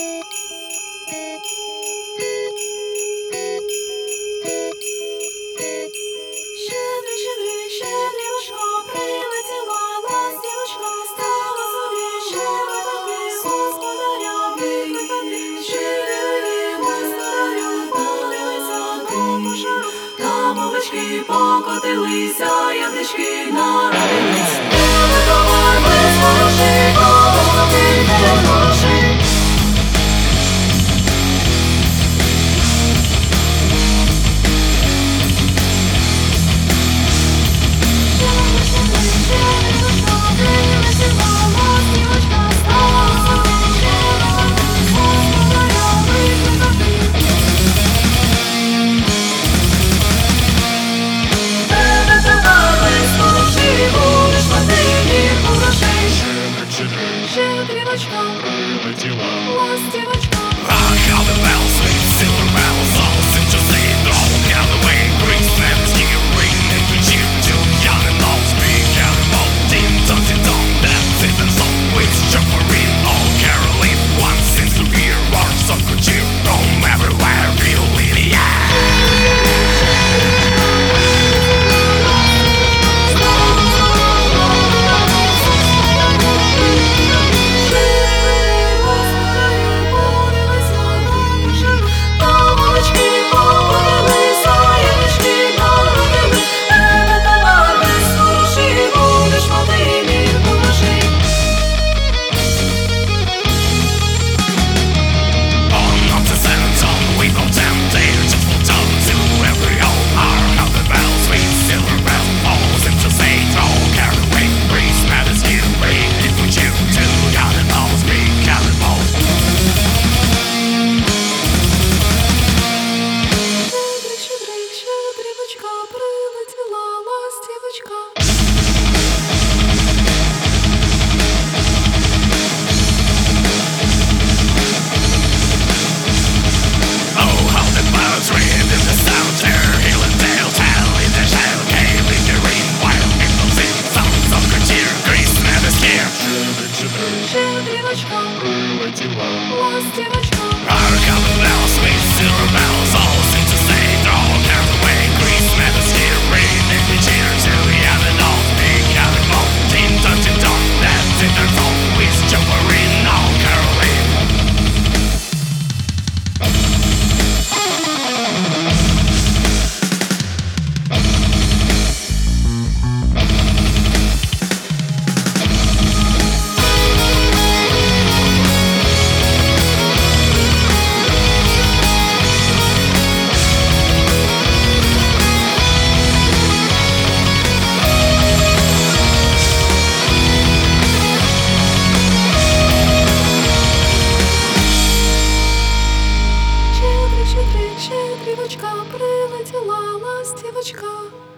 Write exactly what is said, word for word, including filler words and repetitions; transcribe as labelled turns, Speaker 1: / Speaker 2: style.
Speaker 1: Щедрий, щедрий, щедрівочко, прилетіла ластівочка, стала зорі, щедротати, господаря викликати. Щедрий господарю, подивися до душа, там овечки покотилися, ягнички народились. Тебе товар без грошей, овечка ти не грошей. Щедрівочка,
Speaker 2: прилетіла
Speaker 1: ластівочка.
Speaker 2: Ah, how the bells ring, silver bells all seem to say it all. How the way brings them here, ring and we cheer to young and old. Speak out and old, ding dong ding dong, that's it and song with Jumperine. All caroling, one seems to hear our song could cheer from everywhere, feel in the air.
Speaker 1: Прилетіла ластівочка.
Speaker 2: Oh, how the birds read in the sound there, hill and dale, tell in the shell, cave in the rain, while people sing songs of good cheer, Christmas is here.
Speaker 1: Щедрівочка,
Speaker 2: Прилетіла
Speaker 1: ластівочка.
Speaker 2: Our common bells with silver bells all seem to say it all cares away. Christmas is here, ring and we cheer to young and old, big young and old. Ding dong ding dong, that's it and song with Jumperine, all caroling.
Speaker 1: Щедрий, щедрий, щедрівочка, прилетіла ластівочка.